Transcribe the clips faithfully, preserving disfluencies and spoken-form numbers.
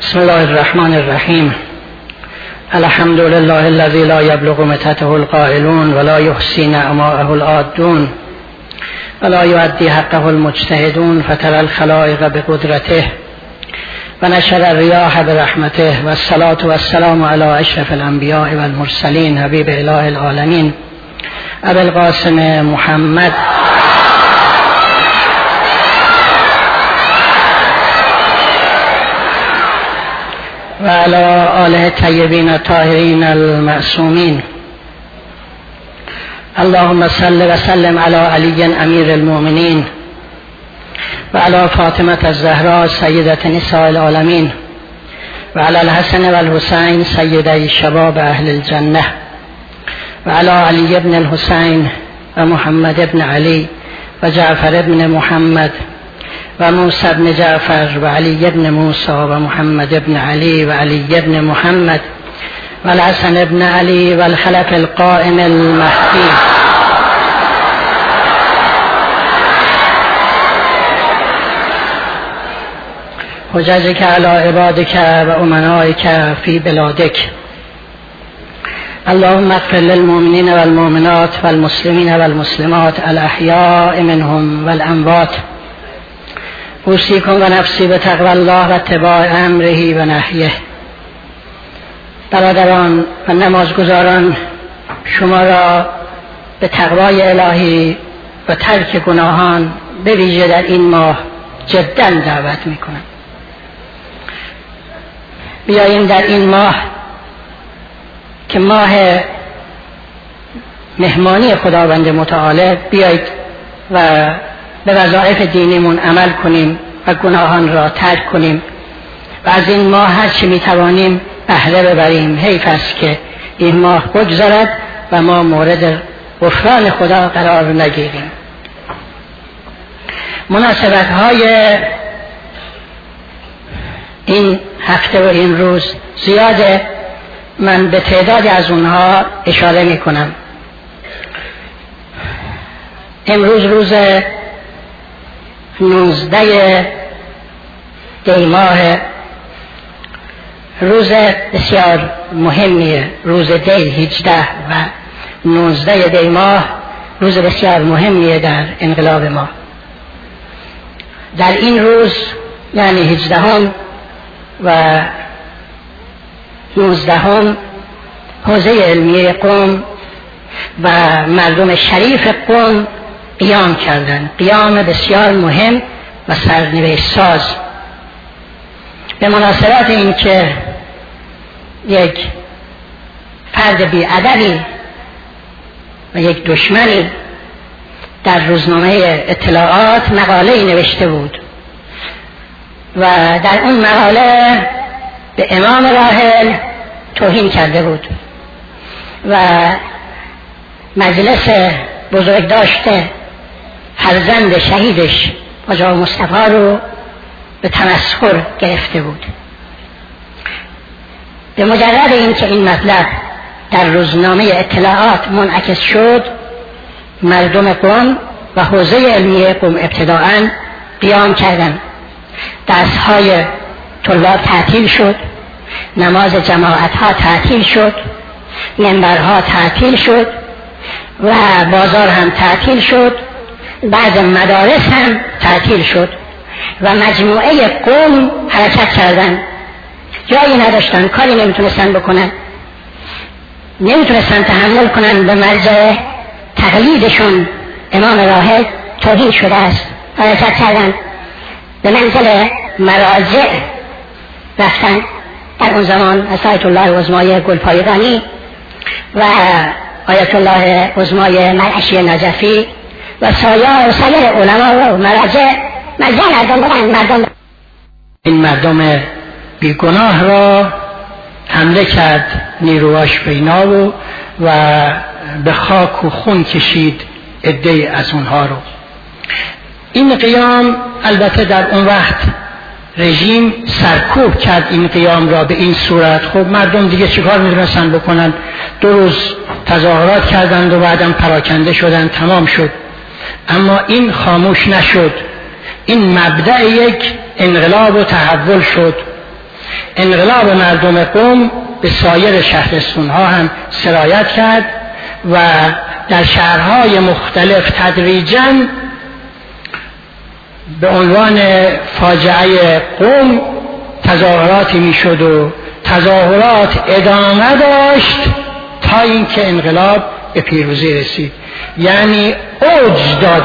بسم الله الرحمن الرحیم. الحمد لله الذي لا يبلغ متته القائلون ولا يحصي نعماءه العادون ولا يؤدي حقه المجتهدون فترى الخلائق بقدرته ونشر الرياح برحمته والصلاة والسلام على اشرف الانبیاء والمرسلین حبیب اله العالمین ابی القاسم محمد و علی آله الطیبین الطاهرین المعصومین. اللهم صل و سلم علی علی امیر المؤمنین و علی فاطمه الزهراء سیدة نساء العالمین و علی الحسن و الحسین سیدی شباب اهل الجنه و علی علی ابن الحسین و محمد ابن علی و جعفر ابن محمد و موسی ابن جعفر و علی ابن موسی و محمد ابن علی و علی ابن محمد و الحسن ابن علی و الخلف القائم المهدی. حججك على عبادك و امنائك في بلادك. اللهم اغفر للمؤمنين والمؤمنات والمسلمين والمسلمات الاحياء منهم والاموات. اوصیکم و نفسی به تقوی الله و اتباع امره و نهیه. برادران و نمازگزاران، شما را به تقوای الهی و ترک گناهان به ویژه در این ماه جدا دعوت میکنم. بیاییم در این ماه که ماه مهمانی خداوند متعال بیایید و به وظایف دینیمون عمل کنیم و گناهان را ترک کنیم و از این ماه هر چی میتوانیم بهره ببریم. حیف است که این ماه بگذرد و ما مورد غفران خدا قرار نگیریم. مناسبت های این هفته و این روز زیاده، من به تعدادی از اونها اشاره میکنم. امروز روز نوزده دی ماه، روز بسیار مهمیه. روز دی هجده و نوزده دی ماه روز بسیار مهمیه در انقلاب ما. در این روز یعنی هجدهم و نوزدهم حوزه علمیه قم و مردم شریف قم قیام کردند، قیام بسیار مهم و سرنوشت ساز. به مناسبت این که یک فرد بی‌ادبی و یک دشمنی در روزنامه اطلاعات مقاله‌ای نوشته بود و در اون مقاله به امام راحل توهین کرده بود و مجلس بزرگ داشته فرزند شهیدش حاجی مصطفی رو به تمسخر گرفته بود. به مجرد این که این مطلب در روزنامه اطلاعات منعکس شد، مردم قم و حوزه علمیه قم ابتداءً قیام کردند. درس‌های طلاب تعطیل شد، نماز جماعت‌ها تعطیل شد، منبرها تعطیل شد و بازار هم تعطیل شد، بعض مدارس هم تعطیل شد و مجموعه قوم حرکت کردند. جایی نداشتن، کاری نمیتونستن بکنن، نمیتونستن تحمل کنن به مرجع تقلیدشون امام راحل توهین شده است. حرکت کردند، به منزل مراجع رفتن. در اون زمان از آیت الله عظمای گلپایگانی و آیت الله عظمای مرعشی نجفی و سایر سایر علما و مراجع مجمع مردم بودن. مردم این مردم بیگناه را حمله کرد نیروهاش به اینا و و به خاک و خون کشید عده‌ای از اونها رو. این قیام البته در اون وقت رژیم سرکوب کرد این قیام را به این صورت. خب مردم دیگه چیکار می‌دونستن بکنن؟ دو روز تظاهرات کردند و بعدم پراکنده شدند، تمام شد. اما این خاموش نشد، این مبدأ یک انقلاب و تحول شد انقلاب مردم قم به سایر شهرستان ها هم سرایت کرد و در شهرهای مختلف تدریجاً به عنوان فاجعه قم تظاهراتی می شد و تظاهرات ادامه داشت تا اینکه انقلاب به پیروزی رسید. یعنی اوج داد.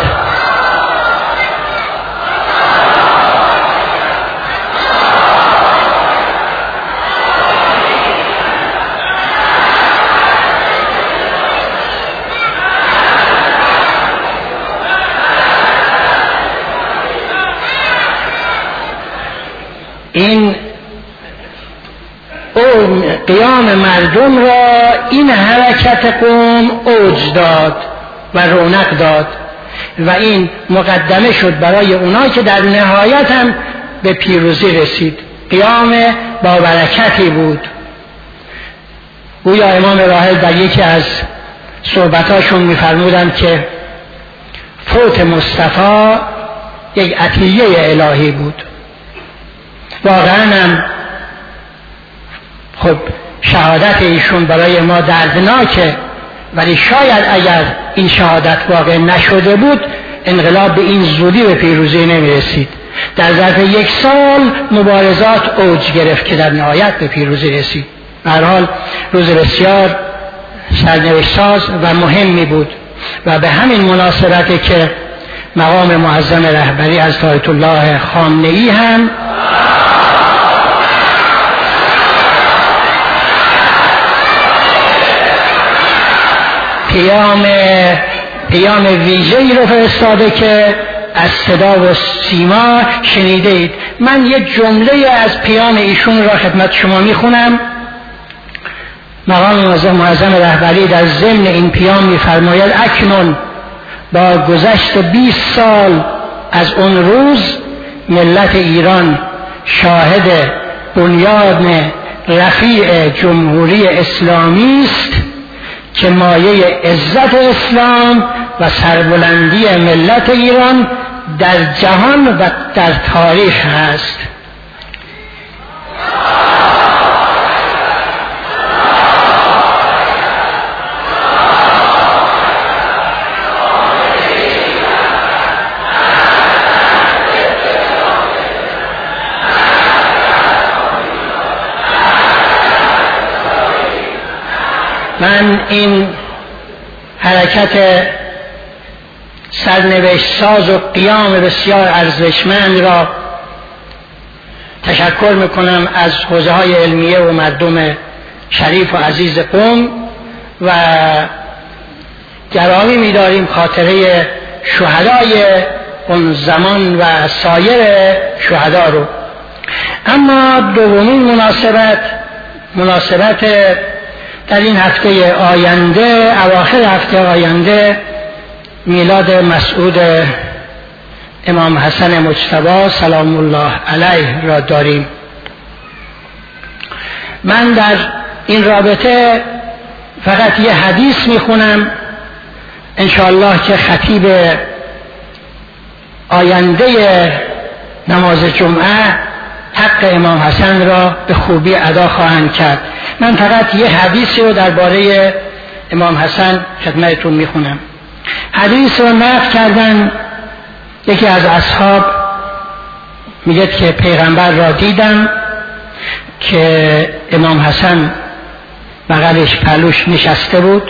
این قیام مردم را این حرکت قوم اوج داد و رونق داد و این مقدمه شد برای اونایی که در نهایت هم به پیروزی رسید. قیام با برکتی بود. گویا امام راحل در یکی از صحبتاشون می‌فرمودند که فوت مصطفی یک عطیه الهی بود. واقعا هم خب شهادت ایشون برای ما دردناکه، ولی شاید اگر این شهادت واقع نشده بود انقلاب به این زودی به پیروزی نمی رسید. در ظرف یک سال مبارزات اوج گرفت که در نهایت به پیروزی رسید. به هر حال روز بسیار سرنوشت ساز و مهمی بود و به همین مناسبتی که مقام معظم رهبری از آیت الله خامنه‌ای هم قیام قیام ویژه‌ای رو فرستاده که از صدا و سیما شنیده اید. من یک جمله از پیام ایشون را خدمت شما میخونم. مقام معظم رهبری در ضمن این پیام میفرماید: اکنون با گذشت بیست سال از اون روز ملت ایران شاهد بنیاد رفیع جمهوری اسلامی است که مایه عزت اسلام و سربلندی ملت ایران در جهان و در تاریخ است. من این حرکت سرنوشت ساز و قیام بسیار ارزشمند را تشکر میکنم از حوزه های علمیه و مردم شریف و عزیز قم و گرامی می‌داریم خاطره شهدای اون زمان و سایر شهدا رو. اما دومین مناسبت مناسبت در این هفته آینده، اواخر هفته آینده، میلاد مسعود امام حسن مجتبی سلام الله علیه را داریم. من در این رابطه فقط یه حدیث میخونم انشاءالله که خطیب آینده نماز جمعه حق امام حسن را به خوبی ادا خواهند کرد. من فقط یه حدیثی رو درباره امام حسن خدمتتون میخونم. حدیث رو نقل کردن یکی از اصحاب، میگه که پیغمبر را دیدم که امام حسن بغلش پلوش نشسته بود،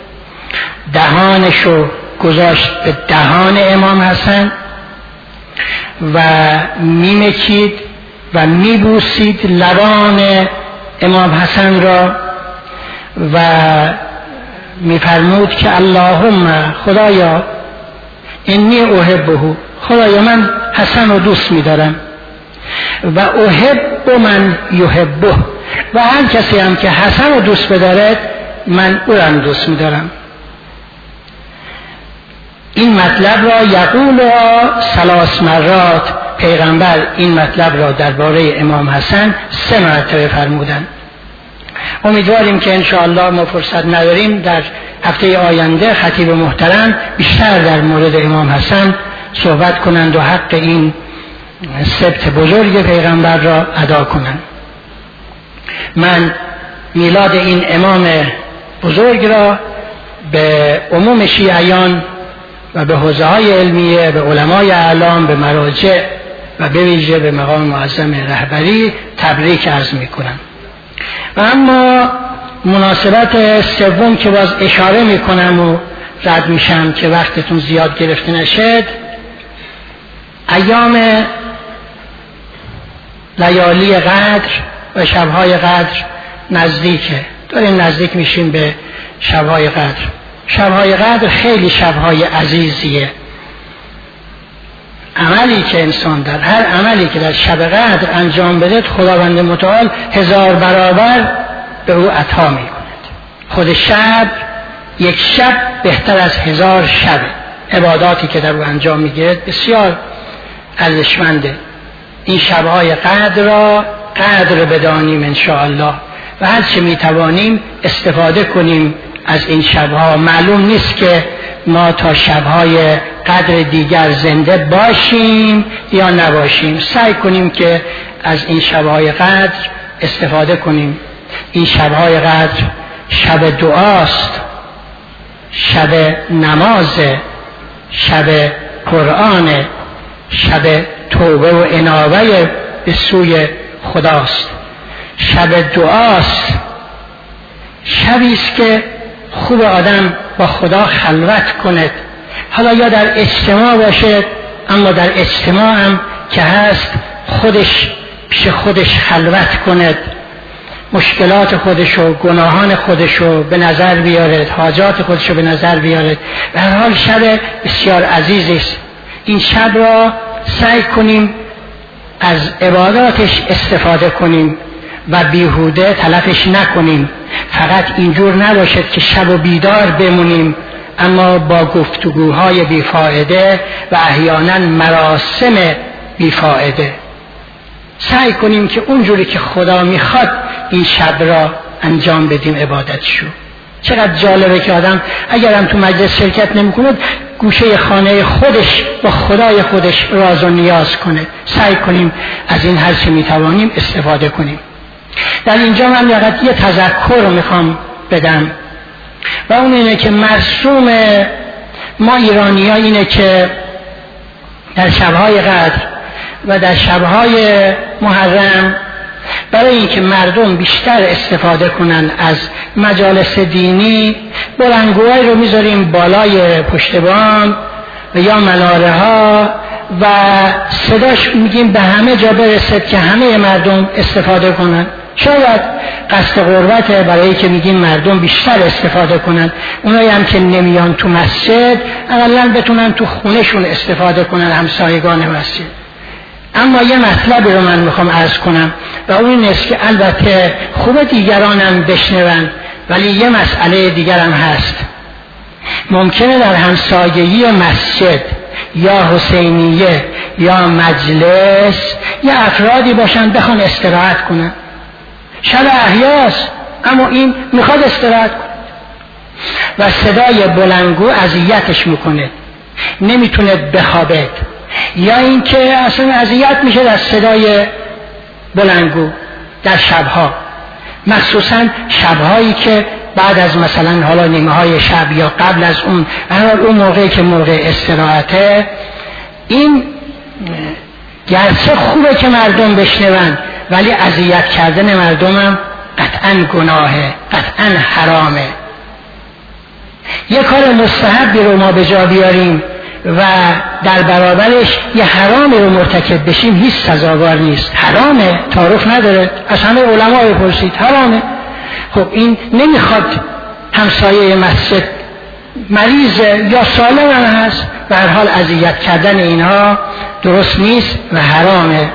دهانشو گذاشت به دهان امام حسن و میمکید و میبوسید لبان امام حسن را و میفرمود که اللهم خدایا انی احبه، خدایا من حسن رو دوست میدارم و احب من یحبه، و هر کسی هم که حسن رو دوست بدارد من او را دوست میدارم. این مطلب را یقولها ثلاث مرات، پیغمبر این مطلب را درباره امام حسن سه مرتبه فرمودند. امیدواریم که انشاءالله ما فرصت نداریم در هفته آینده خطیب محترم بیشتر در مورد امام حسن صحبت کنند و حق این سبت بزرگ پیغمبر را ادا کنند. من میلاد این امام بزرگ را به عموم شیعیان و به حوزه های علمیه، به علمای اعلام، به مراجع و به ویژه به مقام معظم رهبری تبریک عرض می کنم. و اما مناسبت سوم که باز اشاره می کنم و رد میشم که وقتتون زیاد گرفته نشد، ایام لیالی قدر و شبهای قدر نزدیکه، داریم نزدیک میشیم به شبهای قدر. شبهای قدر خیلی شبهای عزیزیه. عملی که انسان در هر عملی که در شب قدر انجام بده خداوند متعال هزار برابر به او عطا می کند. خود شب، یک شب بهتر از هزار شب. عباداتی که در او انجام می گیرد بسیار ارزشمنده. این شبهای قدر را قدر بدانیم انشاءالله و هر چه می توانیم استفاده کنیم از این شبها. معلوم نیست که ما تا شبهای قدر دیگر زنده باشیم یا نباشیم. سعی کنیم که از این شبهای قدر استفاده کنیم. این شبهای قدر شب دعاست، شب نماز، شب قرآن، شب توبه و انابه به سوی خداست. شب دعاست، شبیست که خوب آدم با خدا خلوت کند، حالا یا در اجتماع باشد، اما در اجتماع هم که هست خودش پیش خودش خلوت کند، مشکلات خودش و گناهان خودش رو به نظر بیارد، حاجات خودش رو به نظر بیارد. به هر حال شب بسیار عزیزی است. این شب را سعی کنیم از عباداتش استفاده کنیم و بیهوده تلفش نکنیم. فقط اینجور نباشد که شب و بیدار بمونیم اما با گفتگوهای بیفایده و احیانا مراسم بیفایده. سعی کنیم که اونجوری که خدا میخواد این شب را انجام بدیم عبادتشو. چقدر جالبه که آدم اگرم تو مجلس شرکت نمیکنه گوشه خانه خودش با خدای خودش راز و نیاز کنه. سعی کنیم از این هر چه میتوانیم استفاده کنیم. در اینجا من فقط یه تذکر رو میخوام بدم و اون اینه که مرسوم ما ایرانی ها اینه که در شبهای قدر و در شبهای محرم برای اینکه مردم بیشتر استفاده کنن از مجالس دینی بلندگوهایی رو میذاریم بالای پشت بام و یا مناره ها و صداش میگیم به همه جا برسد که همه مردم استفاده کنن. شاید قصد قربت برای که میگیم مردم بیشتر استفاده کنن، اونایی هم که نمیان تو مسجد اولا بتونن تو خونهشون استفاده کنن، همسایگان مسجد. اما یه مطلبی رو من میخوام عرض کنم و اون این است که البته خوب دیگرانم بشنون، ولی یه مسئله دیگرم هست. ممکنه در همسایگی مسجد یا حسینیه یا مجلس یا افرادی باشن بخوان استراحت کنن. شب احیاست اما این میخواد استراحت کنه و صدای بلندگو اذیتش میکنه، نمیتونه بخوابه، یا اینکه اصلا اذیت میشه در صدای بلندگو در شبها، مخصوصا شبهایی که بعد از مثلا حالا نیمه های شب یا قبل از اون، اون موقعی که موقع استراحته. این گرچه خوبه که مردم بشنون ولی اذیت کردن مردم هم قطعا گناهه، قطعا حرامه. یه کار مستحبی رو ما به جا بیاریم و در برابرش یه حرامی رو مرتکب بشیم هیچ سزاوار نیست. حرامه، تعارف نداره، از همه علما بپرسید حرامه. خب این نمیخواد همسایه مسجد مریض یا سالم هم هست، به هر حال اذیت کردن اینها درست نیست و حرامه.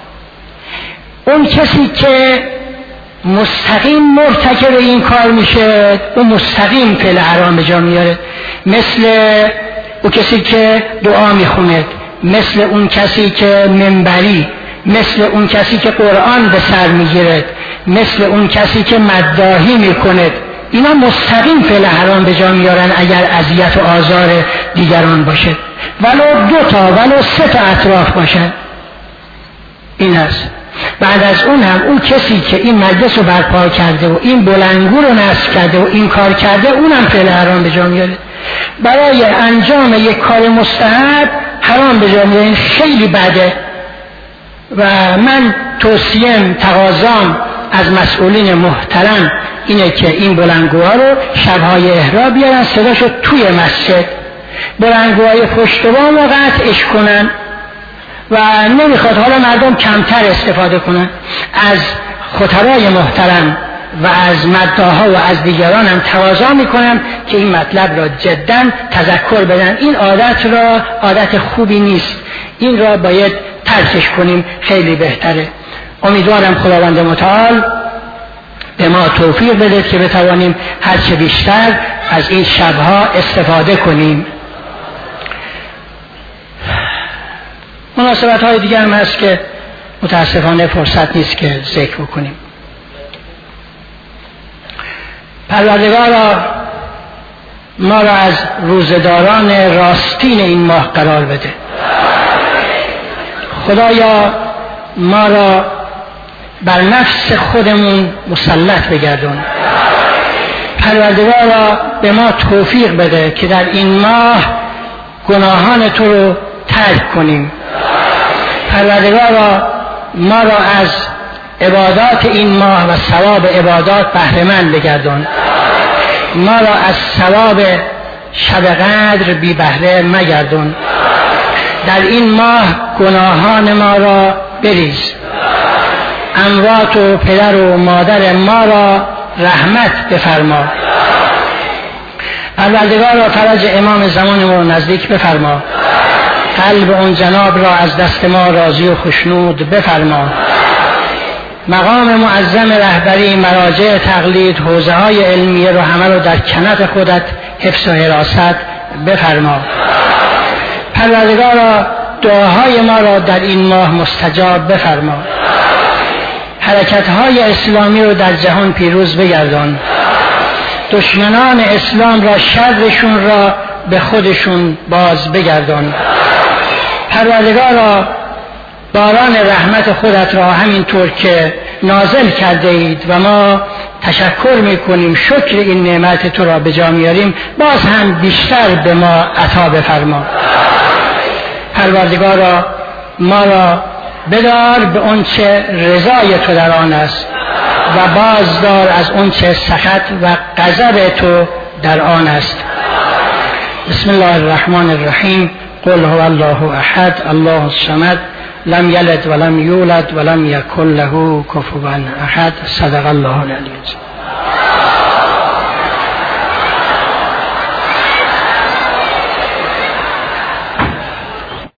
اون کسی که مستقیم مرتکب این کار میشه اون مستقیم فعل حرام به جا میاره، مثل اون کسی که دعا میخونه، مثل اون کسی که منبری، مثل اون کسی که قرآن به سر میگیره، مثل اون کسی که مداحی میکنه. اینا مستقیم فعل حرام به جا میارن اگر اذیت و آزار دیگران باشه، ولو دو تا ولو سه تا اطراف باشن. این است. بعد از اون هم اون کسی که این مجلس رو برپا کرده و این بلندگو رو نصب کرده و این کار کرده اونم فعل حرام به جا میاره. برای انجام یک کار مستحب حرام به جا میاره، این خیلی بده. و من توصیم تقاضام از مسئولین محترم اینه که این بلندگوها رو شبهای احرا بیارن صداشو توی مسجد، بلندگوهای پشت بام رو قطعش کنن و نمیخواد حالا مردم کمتر استفاده کنن. از خطبای محترم و از مداها و از دیگران هم تقاضا میکنم که این مطلب را جدا تذکر بدن. این عادت را عادت خوبی نیست، این را باید ترکش کنیم، خیلی بهتره. امیدوارم خداوند متعال به ما توفیق بده که بتوانیم هرچه بیشتر از این شبها استفاده کنیم. مناسبت های دیگر هم هست که متاسفانه فرصت نیست که ذکر بکنیم. پروردگارا ما را از روزداران راستین این ماه قرار بده. خدایا ما را بر نفس خودمون مسلط بگردون. پروردگارا به ما توفیق بده که در این ماه گناهان تو رو ترک کنیم. پروردگارا ما را از عبادات این ماه و ثواب عبادات بهره مند بگردان. ما را از ثواب شب قدر بی بهره مگردان. در این ماه گناهان ما را بریز. اموات و پدر و مادر ما را رحمت بفرما. پروردگارا فرج امام زمان ما را نزدیک بفرما. قلب اون جناب را از دست ما راضی و خشنود بفرما. مقام معظم رهبری، مراجع تقلید، حوزه های علمیه رو همه رو در کنف خودت حفظ و حراست بفرما. پروردگارا دعاهای ما را در این ماه مستجاب بفرما. حرکت های اسلامی رو در جهان پیروز بگردان. دشمنان اسلام را شرشون را به خودشون باز بگردان. پروردگارا باران رحمت خودت را همینطور که نازل کرده اید و ما تشکر میکنیم، شکر این نعمت تو را به جا میاریم، باز هم بیشتر به ما عطا بفرما. پروردگارا ما را بدار به اون چه رضای تو در آن است و بازدار از اون چه سخط و غضب تو در آن است. بسم الله الرحمن الرحیم. قل هو الله احد الله الصمد لم یلد ولم یولد ولم یکن له کفوا احد. صدق الله العلی العظیم.